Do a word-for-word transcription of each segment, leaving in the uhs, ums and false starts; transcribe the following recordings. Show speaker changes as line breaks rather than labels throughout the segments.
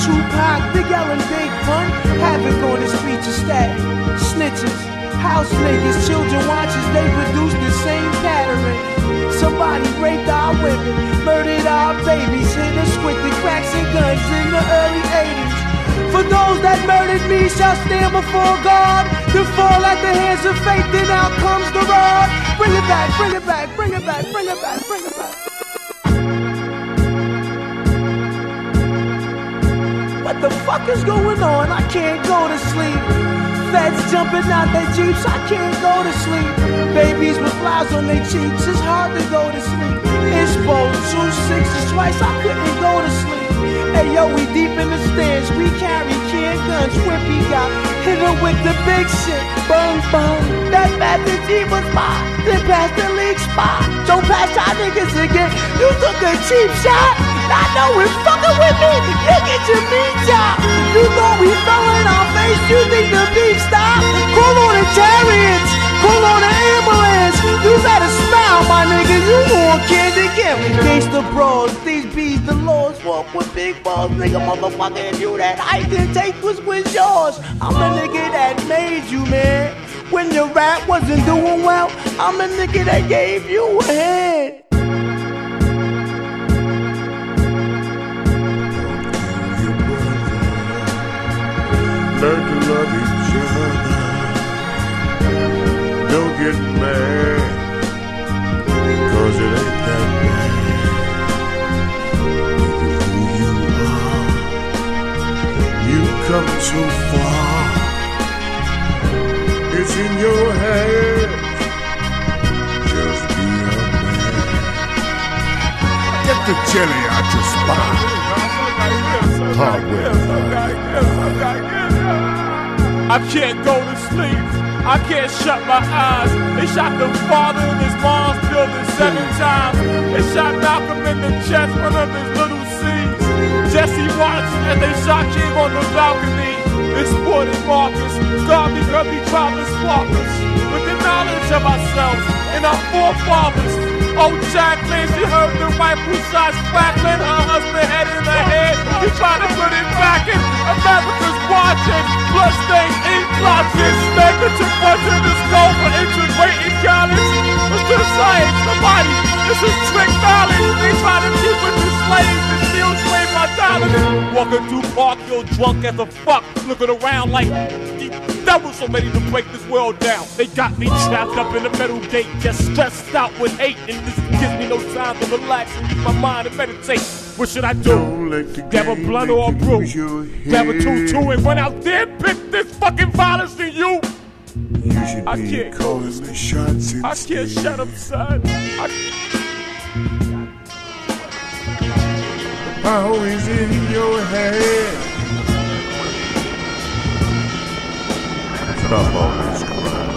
Tupac, Big L and Big Pun. Havoc on the streets of static. Snitches, house niggas, children watchers, they produce the same pattern. Somebody raped our women, murdered our babies, hit us with the cracks and guns in the early eighties. For those that murdered me shall stand before God, to fall at the hands of fate, then out comes the rod. Bring it back, bring it back, bring it back, bring it back, bring it back. What the fuck is going on? I can't go to sleep. Feds jumping out their jeeps, I can't go to sleep. Babies with flowers on their cheeks, it's hard to go to sleep. Exposed, two sixes twice, I couldn't go to sleep. Hey yo, we deep in the stands, we carry can guns, Whippy got hit her with the big shit. Bung bung, that Master G was mine, then pass the league spot. Don't pass y'all niggas again, you took a cheap shot. I know it's fucking with me, you get your meat chop. You thought we fell in our face, you think the beef stop? Call on the chariots, call on the ambulance. You better smile, my nigga, you want candy candy. Gangsta bros, these bees, the laws walk with big balls. Nigga, motherfucker, if you that I didn't take was was yours. I'm a nigga that made you, man. When your rap wasn't doing well, I'm a nigga that gave you a hand.
Learn to love each other. Don't get mad, cause it ain't that bad. Look who you are. You've come so far. It's in your head. Just be a man. Get the jelly out your spine. Hardware.
I can't go to sleep, I can't shut my eyes. They shot the father in his mom's building seven times. They shot Malcolm in the chest, one of his little C's. Jesse watched as they shot King on the balcony. This sport is Marcus, God because he tried to spark us with the knowledge of ourselves and our forefathers. Oh, Jack claims she heard the rifle shots crackling, her husband head in her head. He tried to put it back in. America's watching, bloodstained ink blotches. Negative one to the skull for integrating college. It's the science, somebody, this is trick knowledge. They try to keep us as slaves and steal slave my dollars. Walking through park, you're drunk as a fuck, looking around like that was so ready to break this world down. They got me trapped up in the metal gate, just stressed out with hate, and this gives me no time to relax and use my mind and meditate. What should I do? Grab a blunt or a brew, grab a two-two and run out there and pick this fucking violence to you.
You should
I
be
can't
calling the shots instead.
I can't shut up, son. I
Power is in your head. Stop all this crap.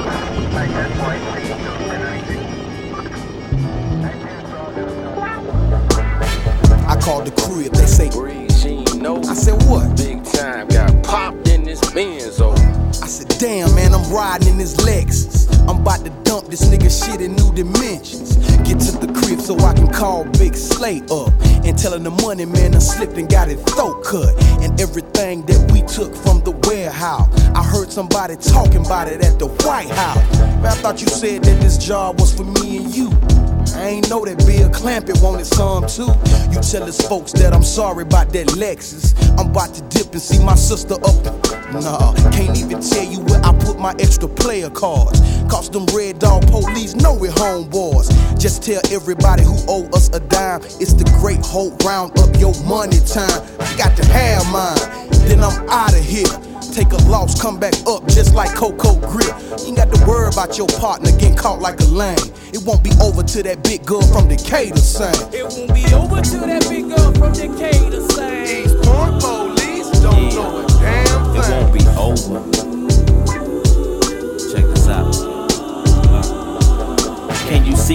I called the crib, they say
no.
I said what?
Big time, got popped in this Benz over.
I said damn man, I'm riding in this Lexus. I'm about to dump this nigga shit in new dimensions. Get to the crib so I can call Big Slay up and tell him the money man I slipped and got his throat cut. And everything that we took from the warehouse, I heard somebody talking about it at the White House. Man, I thought you said that this job was for me and you. I ain't know that Bill Clampett wanted some too. You tell his folks that I'm sorry about that Lexus. I'm about to dip and see my sister up. Nah, can't even tell you where I put my extra player cards. Cause them Red Dog police know we're homeboys. Just tell everybody who owe us a dime, it's the great hope round up your money time. I got to have mine, then I'm out of here. Take a loss, come back up just like Coco Grip. You ain't got to worry about your partner getting caught like a lame. It won't be over till that big girl from Decatur sing.
It won't be over till that big girl from Decatur sing.
These poor police don't yeah. know a damn thing.
It won't be over. Check this out. Uh, can you see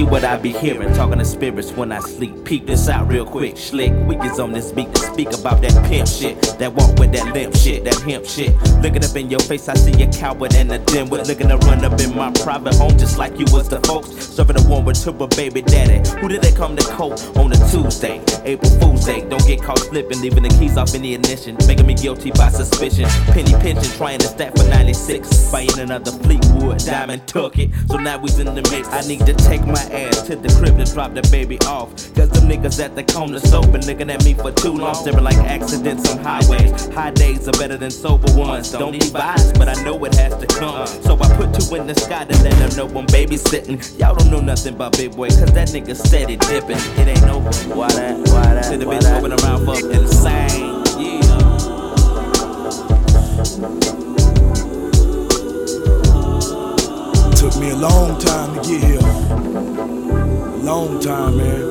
what I be hearing, talking to spirits when I sleep. Peek this out real quick, slick. We get on this beat to speak about that pimp shit, that walk with that limp shit, that hemp shit. Looking up in your face, I see a coward and a dimwit. Looking to run up in my private home just like you was the folks. Serving a warm to a baby daddy. Who did they come to court on a Tuesday? April Fool's Day. Don't get caught slipping, leaving the keys off in the ignition, making me guilty by suspicion. Penny pinching, trying to stack for ninety-six. Buying another Fleetwood, Diamond took it. So now we's in the mix. I need to take my ass to the crib to drop the baby off. Cause them niggas at the corner soap been looking at me for too long. Staring like accidents on highways. High days are better than sober ones. Don't need vibes, but I know it has to come. So I put two in the sky to let them know I'm babysitting. Y'all don't know nothing about Big Boy, cause that nigga steady dipping. It ain't over. Why that? Why that? To the bitch moving around for insane. Yeah.
Took me a long time to get here. A long time, man.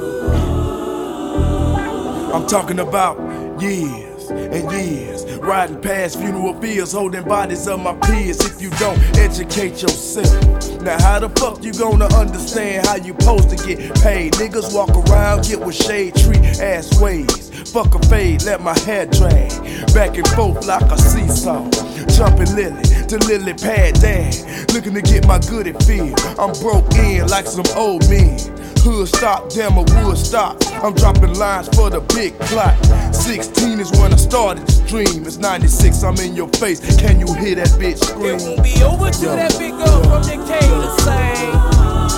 I'm talking about years and years. Riding past funeral fields, holding bodies of my peers. If you don't educate yourself, now how the fuck you gonna understand how you supposed to get paid? Niggas walk around, get with shade tree ass ways. Fuck a fade, let my hair drag back and forth like a seesaw. Jumping lily to lily pad down, looking to get my goodie feel. I'm broke in like some old men. Hood stop, damn a wood stop. I'm dropping lines for the big plot. Sixteen is when I started this dream. It's ninety-six, I'm in your face. Can you hear that bitch scream?
It won't be over till that big girl from Decatur sing.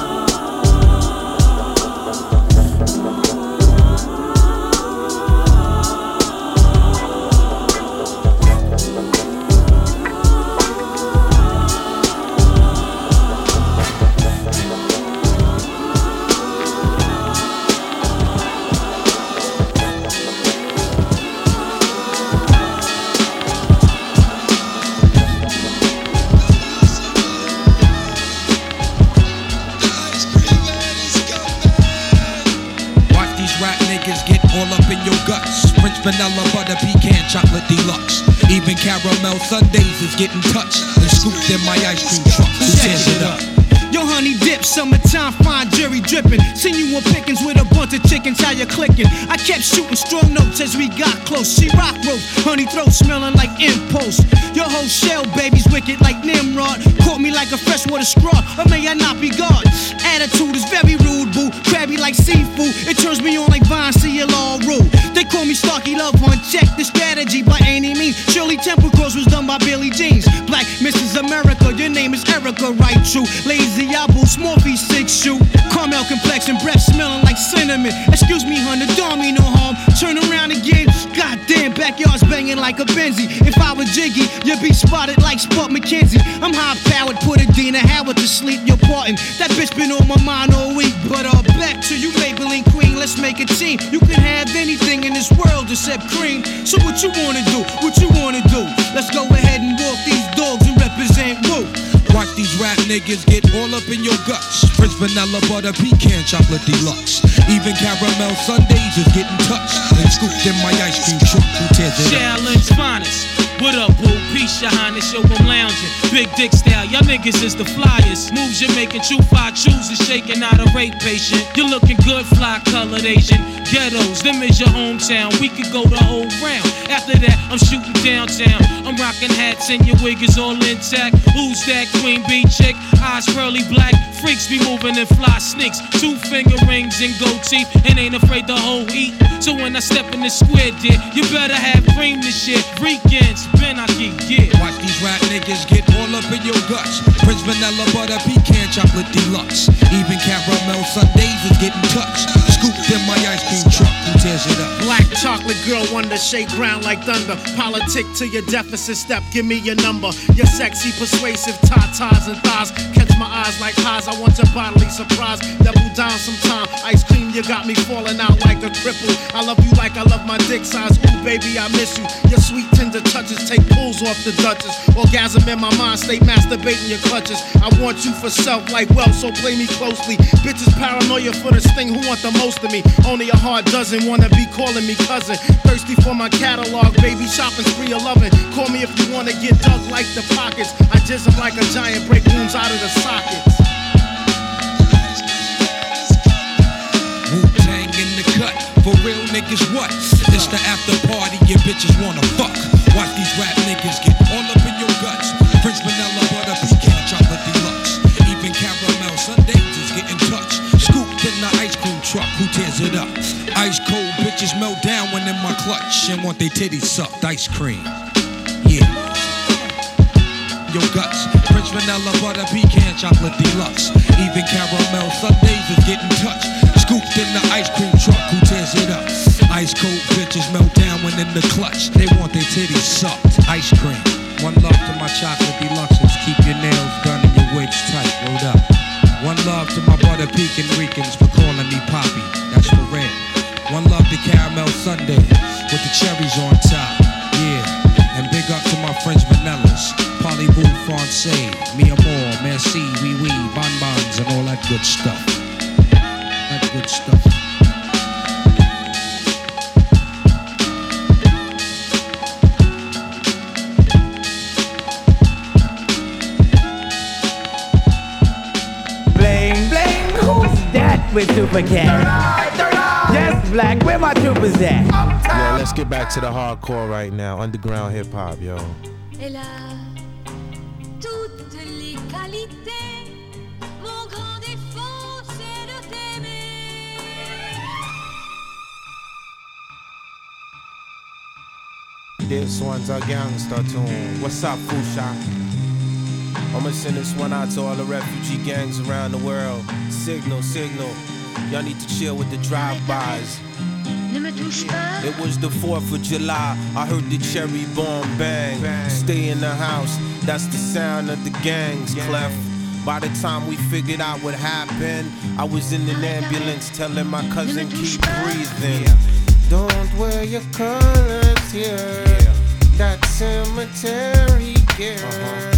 Vanilla, butter, pecan, chocolate deluxe. Even caramel sundaes is getting touched and scooped in my ice cream truck. Who tears it up?
Yo, honey dip, summertime, fine jury dripping. Seen you on pickings with a bunch of chickens, how you clicking? I kept shooting strong notes as we got close. She rock roast, honey throat smelling like impulse. Your whole shell, baby's wicked like Nimrod. Caught me like a freshwater straw, or may I not be God? Attitude is very rude, boo. Crabby like seafood, it turns me on like Vine, see it all rule. They call me Starkey Love Hunt, check the strategy by any means. Shirley Temple Cross was done by Billie Jeans. Black Missus America, your name is Erica, right? True. Lazy Apple, small feet, six shoe. Caramel complexion, breath smelling like cinnamon. Excuse me, hun, the don't mean no harm. Turn around again, goddamn, backyard's banging like a Benzie. If I was Jiggy, you'd be spotted like Spud McKenzie. I'm high powered, put a Dina Howard to sleep, you're parting. That bitch been on my mind all week. But uh, back to you, Maybelline Queen, let's make a team. You can have anything in this world except cream. So what you wanna do? What you wanna do? Let's go ahead and walk these dogs and represent Woo.
Watch these rap niggas get all up in your guts. French vanilla, butter, pecan, chocolate deluxe. Even caramel sundaes is getting touched and scooped in my ice cream truck. Who tears it up?
Challenge finest. What up, boo? Peace, your highness, yo, I'm lounging. Big dick style, y'all niggas is the flyers. Moves you're making, true five chooses, shaking out a rape patient. You're looking good, fly colored Asian. Ghettos, them is your hometown. We could go the whole round. After that, I'm shooting downtown. I'm rocking hats and your wig is all intact. Who's that queen bee chick? Eyes pearly black. Freaks be moving and fly sneaks. Two finger rings and gold teeth. And ain't afraid to whole eat. So when I step in the square, dear, you better have cream this shit. Weekends, Ben Aki, yeah.
Watch these rap niggas get all up in your guts. Prince vanilla, butter, pecan, chocolate deluxe. Even caramel sundaes is getting touched. Scooped in my ice cream truck. Who tears it up?
Black chocolate girl, wonder, shake ground like thunder. Politic to your deficit step, give me your number. Your sexy, persuasive tatas and thighs. Catch my eyes like highs, I want your bodily surprise. Double down sometime, ice cream, you got me falling out like a cripple. I love you like I love my dick size. Ooh, baby, I miss you. Your sweet tender touches take pulls off the Duchess. Orgasm in my mind, stay masturbating your clutches. I want you for self like wealth, so play me closely. Bitches paranoia for this thing, who want the most of me? Only a heart doesn't wanna be calling me cousin. Thirsty for my catalog, baby, shopping spree of loving. Call me if you wanna get dug like the pockets. I jizz 'em like a giant, break wounds out of the sockets.
For real niggas, what? It's the after party and bitches wanna fuck. Watch these rap niggas get all up in your guts. French vanilla, butter, pecan, chocolate deluxe. Even caramel sundaes is getting touched. Scooped in the ice cream truck, who tears it up? Ice cold bitches melt down when in my clutch and want their titties sucked. Ice cream, yeah. Your guts, French vanilla, butter, pecan, chocolate deluxe. Even caramel sundaes is getting touched. Scooped in the ice cream truck, who tears it up? Ice cold bitches melt down when in the clutch. They want their titties sucked. Ice cream. One love to my chocolate deluxes. Keep your nails done and your wigs tight. Rolled up. One love to my butter pecan Ricans for calling me Poppy. That's for real. One love to caramel sundaes with the cherries on top. Yeah. And big up to my French vanillas. Parlez-vous français, mi amour, merci, oui oui, bonbons and all that good stuff. That good stuff.
Bling bling, who's that with Super Cat? Yes, Black, where my troopers at?
Yo, let's get back to the hardcore right now, underground hip hop, yo.
Elle a toutes les qualités. Mon grand défaut, c'est de t'aimer.
This one's a gangster tune. What's up, Fusha? I'ma send this one out to all the refugee gangs around the world. Signal, signal. Y'all need to chill with the drive-bys. It was the fourth of July. I heard the cherry bomb bang. bang. Stay in the house. That's the sound of the gangs, yeah. Clef. By the time we figured out what happened, I was in an ambulance telling my cousin keep breathing. Yeah. Don't wear your colors here. Yeah. That cemetery gear. Uh-huh.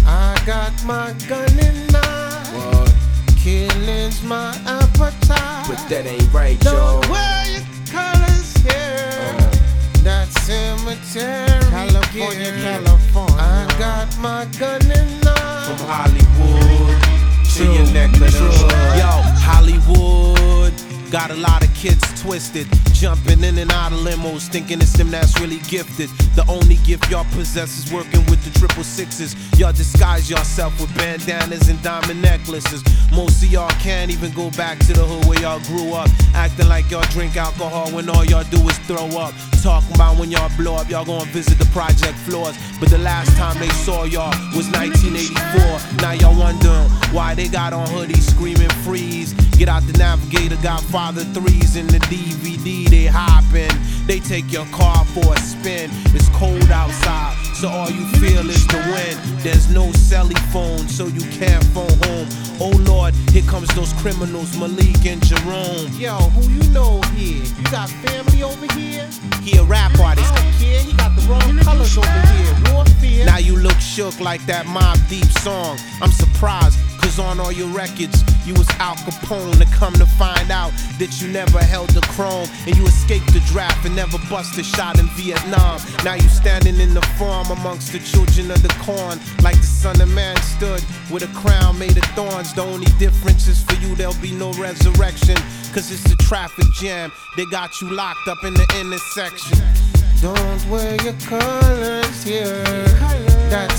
I got my gun and knife. What? Killing's my appetite.
But that ain't right,
Don't
y'all.
Don't wear your colors here. Uh, that cemetery California, gear. California. I got my gun and knife. From Hollywood to your neck of the hood. Yo, Hollywood. Got a lot of kids twisted, jumping in and out of limos, thinking it's them that's really gifted. The only gift y'all possess is working with the triple sixes. Y'all disguise yourself with bandanas and diamond necklaces. Most of y'all can't even go back to the hood where y'all grew up, acting like y'all drink alcohol when all y'all do is throw up. Talking about when y'all blow up, y'all gonna visit the project floors. But the last time they saw y'all was nineteen eighty-four. Now y'all wondering why they got on hoodies screaming freeze. Get out the Navigator, got Father threes in the D V D, they hoppin'. They take your car for a spin. It's cold outside, so all you feel is the wind. There's no celly phone, so you can't phone home. Oh Lord, here comes those criminals, Malik and Jerome. Yo, who you know here? You got family over here? He a rap artist. I don't care, he got the wrong colors over here. Warfare. Now you look shook like that Mobb Deep song. I'm surprised, cause on all your records, you was Al Capone. To come to find out that you never held the chrome, and you escaped the draft and never bust a shot in Vietnam. Now you standing in the farm amongst the children of the corn, like the Son of Man stood with a crown made of thorns. The only difference is for you there'll be no resurrection, cause it's a traffic jam. They got you locked up in the intersection. Don't wear your colors here. That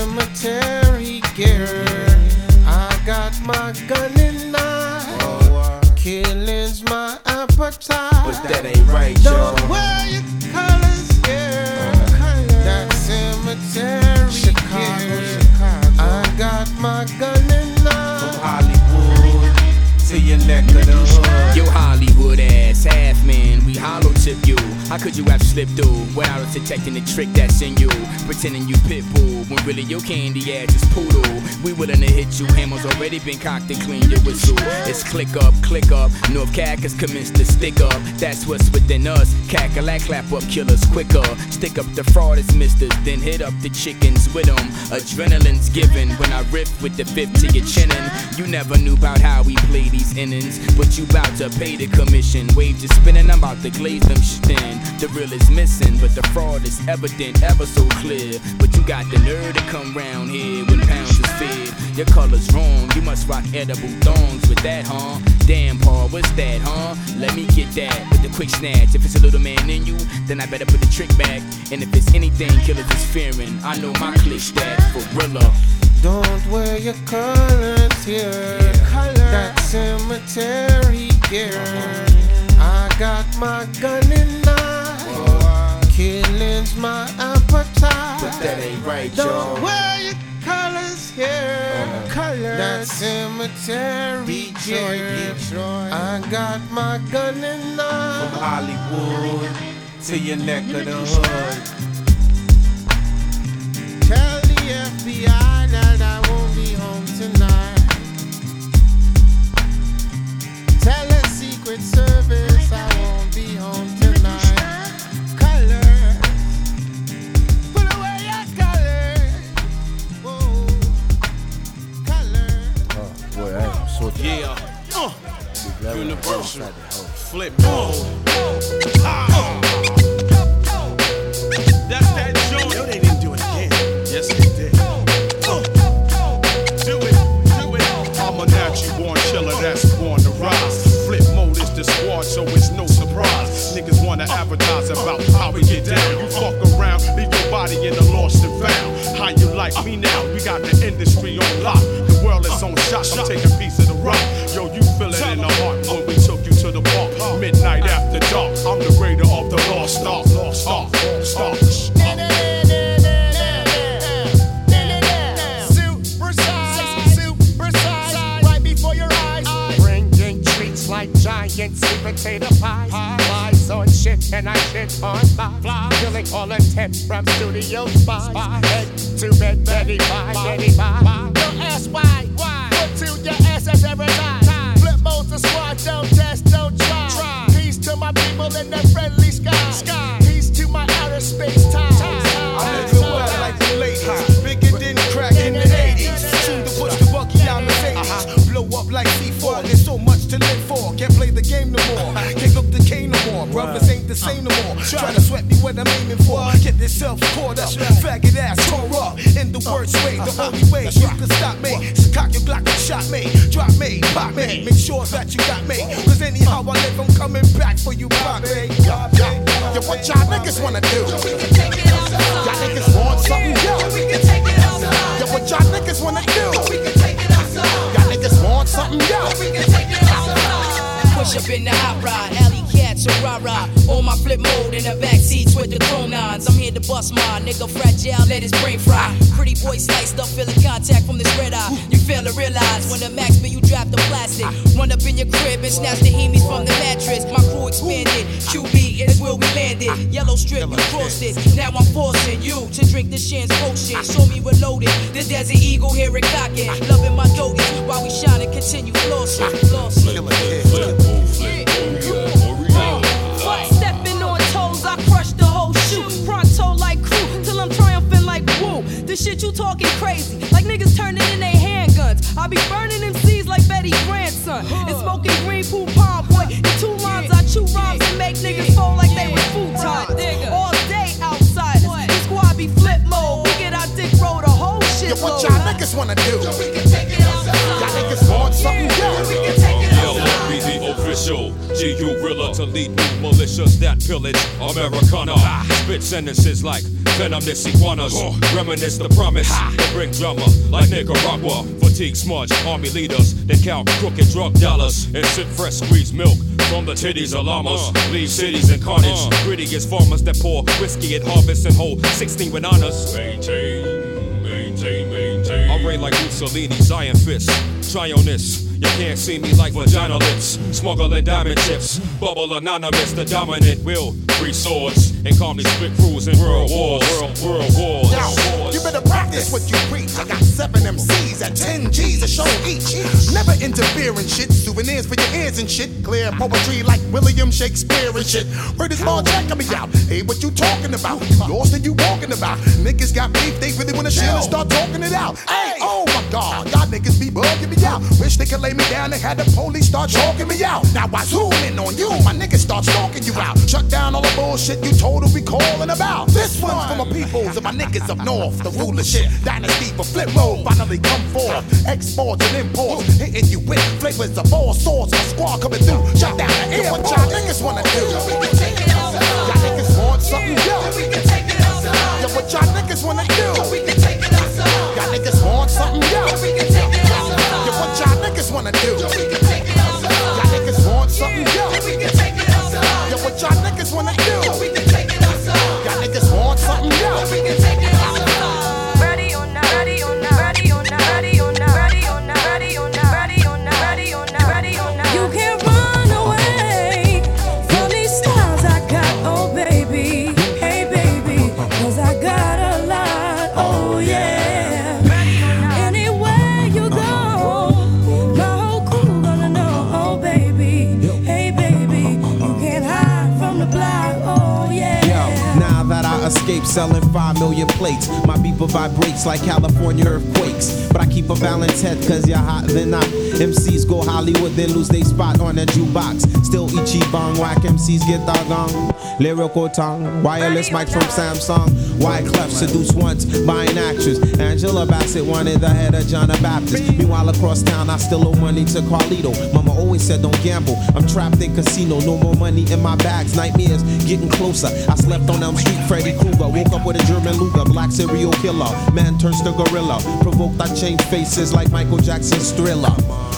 cemetery gear. I got my gun and knife. Oh, uh, Killing's my appetite.
But that ain't right, y'all.
Don't wear your colors here. Uh, that cemetery Chicago, gear. Chicago. I got my gun and knife. From Hollywood to your neck of the hood.
Yo, Hollywood ass, half man, we hollow tip you. How could you have slipped through without us detecting the trick that's in you? Pretending you pit bull when really your candy ass is poodle. We willing to hit you, hammers already been cocked and clean your whistle. It's click up, click up, North Cac has commenced to stick up. That's what's within us, cackalack, clap up killers quicker. Stick up the fraudest misters, then hit up the chickens with them. Adrenaline's given when I riff with the fifth to your chinnin'. You never knew about how we play these innings, but you bout to pay the commission. Waves is spinning, I'm about to glaze them shit in. fearing. The real is missing, but the fraud is evident, ever so clear. But you got the nerve to come round here when pounds is fed. Your color's wrong, you must rock edible thongs with that, huh? Damn, Paul, what's that, huh? Let me get that with the quick snatch. If it's a little man in you, then I better put the trick back. And if it's anything killers is fearing, I know my click that for realer.
Don't wear your colors here. Yeah, color. That cemetery gear. I got my gun in eye. Killing's my appetite.
But that ain't right,
Don't
y'all.
wear your colors here. Uh, colors. That cemetery gear. Detroit. I got my gun in eye.
From Hollywood to your neck of the hood.
Tell the F B I that I won't be home tonight. Tell the Secret Service I won't be home tonight. Colors, put away your colors. Whoa, colors.
Oh boy, I'm so
yeah. Uh, Universal flip mode. Ah. That's that joint.
No, they didn't do it again.
Yes, they did. Uh, do it, do it. I'm a natural born killer that's born to rise. Flip mode is the squad, so it's no surprise. Niggas wanna advertise about how we get down. You fuck around, leave your body in the lost and found. How you like me now? We got the industry on lock. The world is on shot. I'm taking a piece of the rock. Yo, you feel it in the heart when we took you to the park. Midnight after dark. I'm the raider of the lost ark. Lost ark. Lost ark.
Like giant sweet potato pies, flies on shit and I shit on flies. Killing all intent from studio spies. Head to bed, Betty Bye, Betty Bye. Don't ask why, why? Put to your ass as every time. Flip mode's the squad, don't test, don't try. Peace to my people in the friendly sky. Peace to my outer space time.
I live it well like the ladies. Bigger than crack in the eighties. Soon to push the bucky out Mercedes. Blow up like C four. There's so much to live for. Can't play the game no more. Can't up the cane no more. Brothers ain't the same no more. Try to sweat me what I'm aiming for. Get yourself caught up. Faggot ass tore up. In the worst way, the only way you can stop me. So cock your Glock and shot me. Drop me, pop me. Make sure that you got me. Cause anyhow I live, I'm coming back for you, pop me.
Yo, what y'all niggas wanna do? Y'all niggas want something, yo. Yo, what y'all niggas wanna do? Y'all niggas want something, yo.
Push up in the hot rod, alley cats or rah-rah. On my flip mode in the back seats with the chrome nines. I'm here to bust my nigga fragile, let his brain fry. Pretty boy sliced up, feeling contact from this red eye. You fail to realize when the max bill you drop the plastic. Run up in your crib and snatch the hemis from the mattress. My crew expanded, Q B is where we landed. Yellow strip, you crossed it. Now I'm forcing you to drink the Shan's potion. Show me reloaded, the Desert Eagle here and cocking. Loving my doties while we shine and continue flossing. Flossing.
Stepping on toes, I crush the whole shoe. Pronto like crew, till I'm triumphant like woo. The shit you talking crazy, like niggas turning in their handguns. I be burning them seeds like Betty grandson. And smoking green poo palm, boy. In two lines, I chew rhymes and make niggas fall like they was futons. All day outsiders, the squad be flip mode. We get our dick roll the whole shit.
Yo, what y'all niggas wanna do? Y'all niggas want something, yo.
Official G U Rilla to lead new militias that pillage Americana. Spit sentences like venomous iguanas. Reminisce the promise to bring drama like Nicaragua. Fatigue smudge army leaders, then count crooked drug dollars and sip fresh squeezed milk from the titties of llamas. Leave cities in carnage. Gritty as farmers that pour whiskey at harvest and hold sixteen with honors. Maintain, maintain, maintain. I reign like Mussolini's iron fist. Try on this. You can't see me like vagina lips. Smuggling diamond chips. Bubble anonymous, the dominant will. Three swords and calmly split crews in world wars. World, world wars.
Yo, you better practice what you preach. I got seven M Cs at ten G's a show each. Never interfering shit. Souvenirs for your ears and shit. Clear poetry like William Shakespeare and shit. Heard this ball checking me out. Hey, what you talking about? You lost and you walking about. Niggas got beef, they really wanna chill and start talking it out. Hey, oh, my
God, y'all niggas be bugging me out. Wish they could lay me down and had the police start choking me out. Now I zoom in on you, my niggas start stalking you out. Shut down all the bullshit you told them we calling about. This one's for my peoples and my niggas up north. The rulership, dynasty for flip roll finally come forth. Exports and imports, hitting you with flavors of all sorts. My squad coming through, shut down the air. What y'all niggas wanna do? Y'all niggas want something, yo. Yo, what y'all niggas wanna do? Y'all niggas want something, yo. Yo, what y'all niggas wanna do? Y'all niggas want something, yo. Yo, what y'all niggas wanna do? Y'all niggas want something, yo.
Ready or not, ready or not, ready or not, ready or not, ready or not, ready or not, ready or not, ready or not, ready or not. You can't run away from these styles I got, oh baby, hey baby, 'cause I got a lot, oh yeah. Anywhere you go, my whole crew gonna know, oh baby, hey baby, you can't hide from the block, oh yeah.
Yo, now that I escaped selling five million plates, my beeper vibrates like California earthquakes. But I keep a balanced head cause you're hot than not. M Cs go Hollywood, then lose their spot on the jukebox. Still Ichiban, whack M Cs get doggone. Lyrical tongue, wireless mics from Samsung. Wyclef seduced once, buying actress. Angela Bassett wanted the head of John the Baptist. Meanwhile across town I still owe money to Carlito. Mama always said don't gamble, I'm trapped in casino. No more money in my bags, nightmares getting closer. I slept on Elm Street, Freddy Krueger. Woke up with a German Luger, black serial killer. Man turns to gorilla. Provoked I change faces like Michael Jackson's Thriller.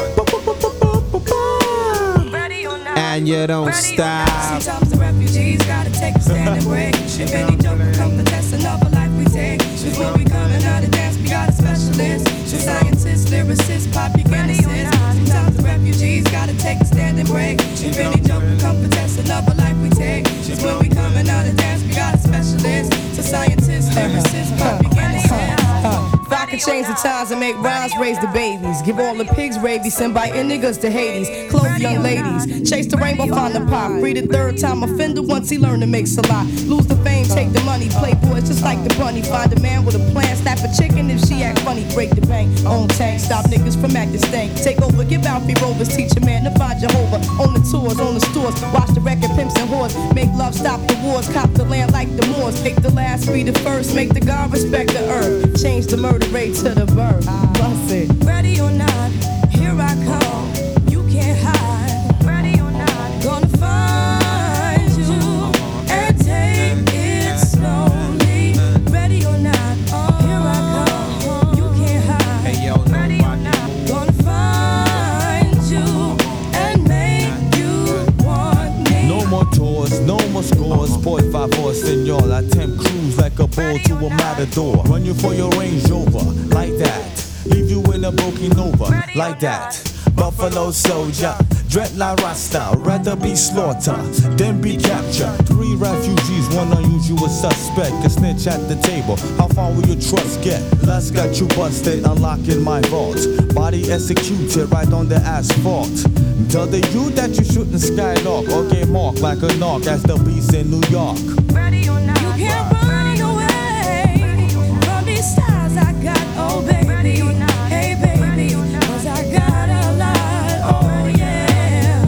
And you don't stop.
Sometimes the refugees gotta take a stand and break. If any joke will come to test another life we take. Just when we coming out of dance, we got a specialist. Just scientists, lyricists, pop eugenicists. Sometimes the refugees gotta take a stand and break. If any joke will come to test another life we take. Just when we coming out of dance, we got a specialist. So scientists, lyricists, pop eugenicists. If I could change the times and make rhymes, raise the babies. Give all the pigs rabies, send biting niggas to Hades. Clothe young ladies, chase the rainbow, find the pop. Read a third time offender once he learned to make a lot. Lose the fame, take the money, play boys just like the bunny. Find a man with a plan, slap a chicken if she act funny. Break the bank, own tank, stop niggas from acting stank. Take over, give out free rovers, teach a man to find Jehovah. On the tours, on the stores, watch the record, pimps and whores. Make love, stop the wars, cop the land like the Moors. Take the last, be the first, make the God respect the earth. Change the murder rate to the birth. Bust it. Ready or not, here I come. You can't hide. Ready or not, gonna find you and take it slowly. Ready or not, here I come. You can't hide. Hey yo, ready or not, gonna find you and make you want me.
No more tours, no more scores. Por favor, senor, I tempt cruise like a bull to a matador. Run you for your Range Rover, like that. Leave you in a broken Nova, like that. Buffalo soldier, dread la rasta. Rather be slaughtered than be captured. Three refugees, one unusual suspect. A snitch at the table, how far will your trust get? Lust got you busted, unlocking my vault. Body executed right on the asphalt. Tell the you that you shouldn't skylark or get marked like a knock as the beast in New York.
Ready or not, you can't run away from these stars I got, oh baby. Hey baby, 'cause I got a lot, oh yeah.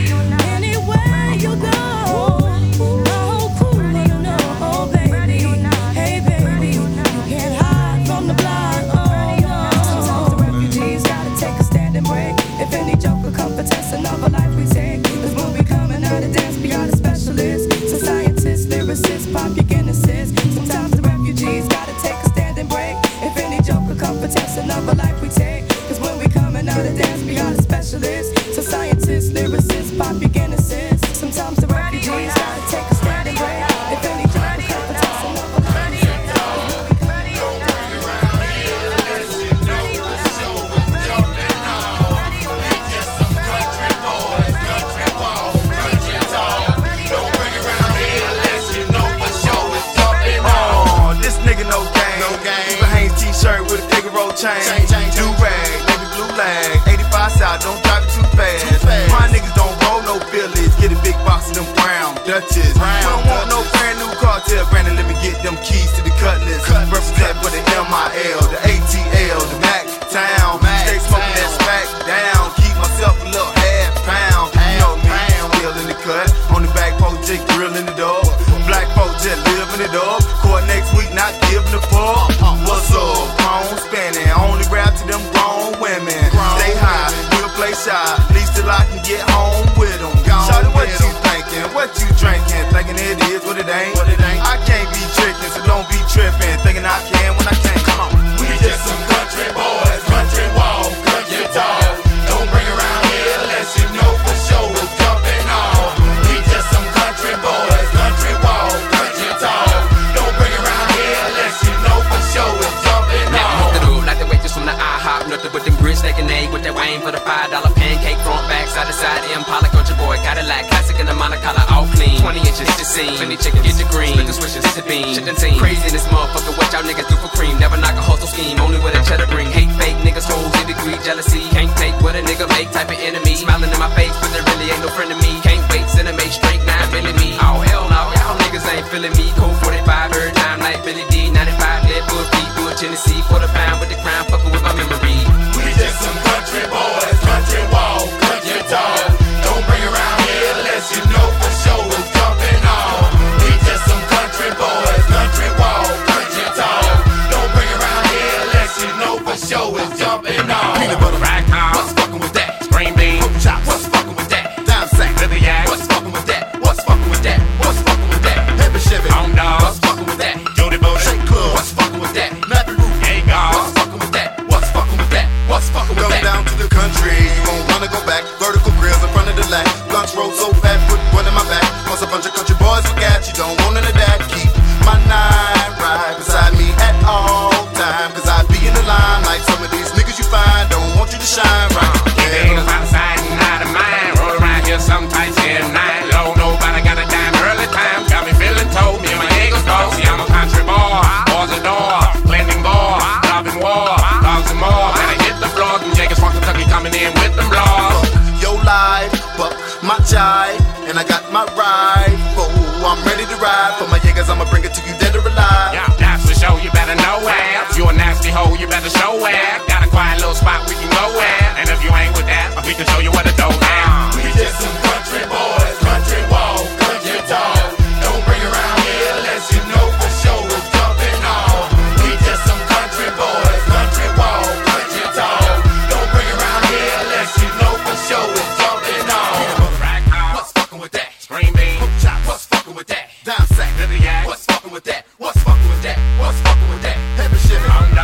Anywhere you go, my whole crew wanna know, oh baby. Hey baby, you can't hide from the block, oh no. Sometimes the refugees gotta take a stand and break. If any joker come for test another life we take. 'Cause when we coming out of dance, we got a specialist. So scientists, lyricists, pop eugenicists. Sometimes the refugees gotta take a stand and break. If any joker come for test another life we take. 'Cause when we coming out of dance, we got a specialist. So scientists, lyricists, pop eugenicists. Sometimes the refugees gotta take a stand and break. If any joker come for test another life we take.
Chain, do rag, navy blue lag, eighty-five South, don't drive it too fast. My niggas don't roll no Phillies, get a big box of them brown Dutches. We don't want no brand new cartel, Brandon, let me get them keys to the Cutlass. Represent for the M I L, the A T L, the Mac Town.
Carolina, collar all clean. twenty inches, hit the scene. Plenty chicken, get the green. Split the switches, hit the beam. Shit done team. Crazy in this motherfucker, what y'all niggas do for cream. Never knock a hustle scheme, only with a cheddar bring. Hate fake niggas, hoes, in degree, jealousy. Can't take what a nigga make, type of enemy. Smiling in my face, but there really ain't no friend of me. Can't wait, cinema straight, nine millimeter. Oh hell no, y'all niggas ain't feeling me. Cold forty-five, bird time, like Billy D. ninety-five, lead, bull, beat, bull, Tennessee. Quarter pound with the crown, fucking with my memory.
We just some country boys, country walk, country talk. Don't bring around here unless you know for sure it's jumping on. We just some country boys, country walk, country talk. Don't bring around here unless you know for sure it's jumping on.
Peanut butter rack, what's fucking with that? Green bean, pork chop, what's fucking with that? Dime sack, liver yak, what's fucking with that? What's fucking with that? What's fucking with that? Pepper Chevy, home dog, what's fucking with that? Jody Bowden, Shake Club, what's fucking with that? Nappy Root, Gay God, what's fucking with that? What's fucking with that? What's fucking with that?
Go down to the country, you gon' wanna go back. Vertical grills in front of the lack. Blunts roll so fat, put one in my back. Plus a bunch of country boys forgot you don't want none of that. Keep my nine right beside me at all time, cause I be in the limelight. Some of these niggas you find don't want you to shine right.
Keep the haters out of sight and out of mind. Roll around here some tight ten nine. Low, nobody got a dime. Early time got me feeling told. Me and my Eagles go. See, I'm a country boy. Bars the door, blending boy, loving war, dogs and more. When I hit the floor, them Jaggers from Kentucky coming in with them laws.
Yo live, buck my jive, and I got my rifle. I'm ready to ride for my Jaggers. I'ma bring it to you dead or alive.
Yeah, that's for sure. You better know where. You a nasty hoe, you better show where. Got a quiet little spot we can go where. And if you ain't with that, we can show you where to go now.
We just some country boys, country walk, country talk. Don't bring around here unless you know for sure it's jumping on. We just some country boys, country walk, country talk. Don't bring around here unless you know for sure it's jumping on.
What's fucking with that? Green bean, pork chop, what's fucking with that? Dime sack, liver yak, what's fucking with that? What's fucking with that? What's fucking with that?
Pepper Chevy,